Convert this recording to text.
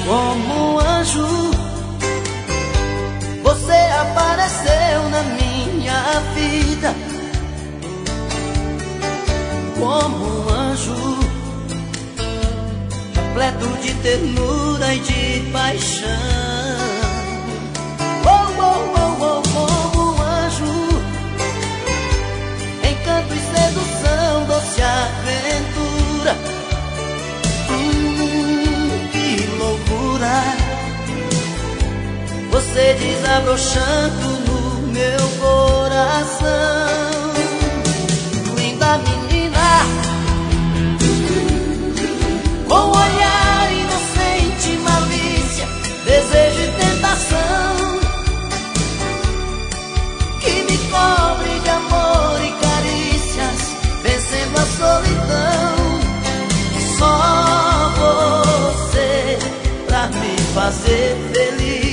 como um anjo, você apareceu na minha vida. Como um anjo, repleto de ternura e de paixão. Oh, oh, oh, oh, como um anjo, encanto e sedução, doce aventura. Que loucura, você desabrochando no meu coração. Linda menina, com olhar inocente, malícia, desejo e tentação, que me cobre de amor e carícias, vencendo a solidão. Só você pra me fazer feliz.